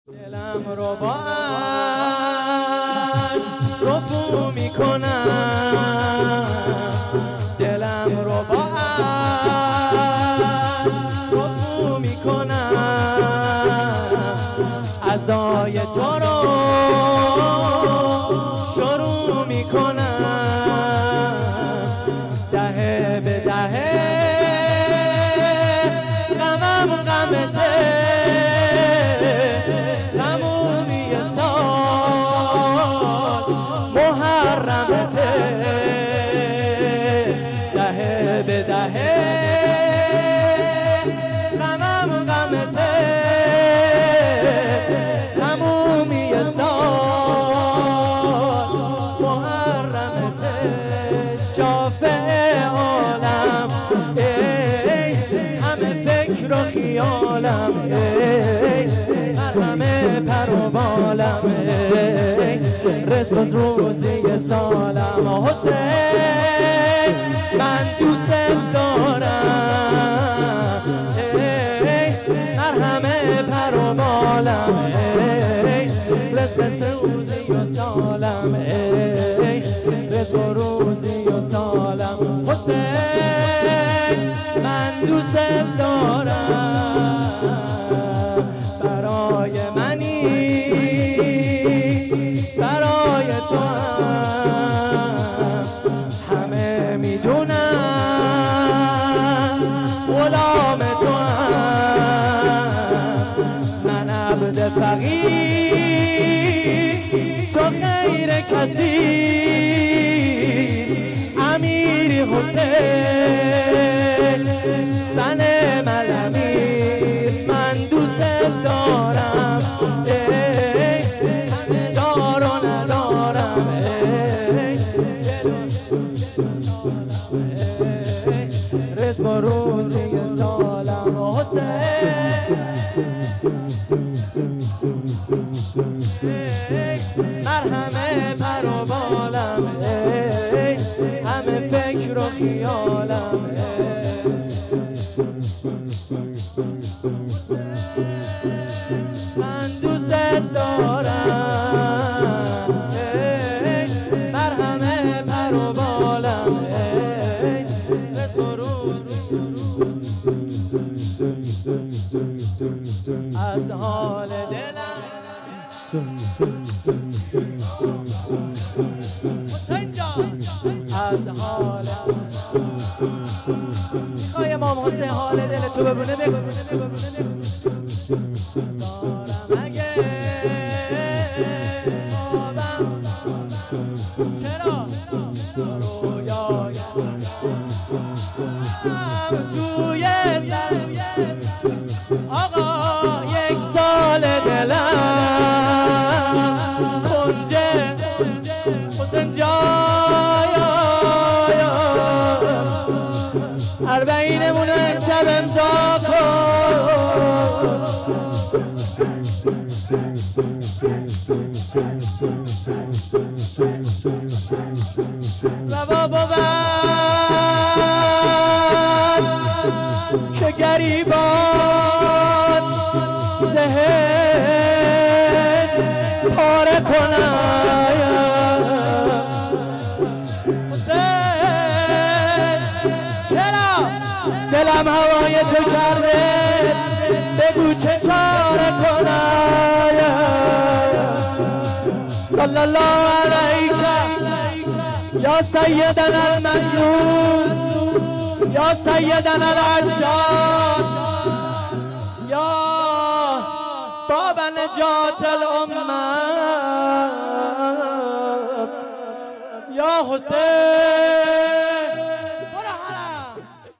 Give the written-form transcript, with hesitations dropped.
دلم رو با عشق رفو میکنم، دلم رو با عشق رفو میکنم، عزای تو رو شروع میکنم، دهه به دهه غمم غمته، تمومی سال محرمته، دهه به دهه غمم غمته، تمومی سال محرمته، شافع عالم ای همه فکر و خیالم، ای همه پر و بالم، ای رزق و روزی سالم، حسین من دوست دارم، ای همه پر و بالم، ای رزق روزی و سالم، ای رزق و روزی و سالم، حسین من دوست دارم، برای منی برای تو همه میدونم غلام تو من عبد فقیر، تو خیر کسی امیری حسین بنه ملامیر، من دوست دارم همه دار و ندارم، رزق و روزی سالم، حسین مرهمه پر و بالم، همه فکر و خیالم، من دوست دارم، مرهمه پر و بالم، رزق و روزی از حال دلم، از حال میخوای امام حسین حال دل تو ببونه، بگو دارم اگه خوابم، چرا رویایم توی سر آقا، یک سال دلم کنجه حسین جایا، اربعینمونه شب امضا کن، روا بود که گریبان زهد پاره کنم، چرا دلم هوای تو کرده، بگو چه چاره کنم، صلی الله علیک یا سیدنا المظلوم، یا سیدنا العطشان، یا باب نجات الامه، یا حسین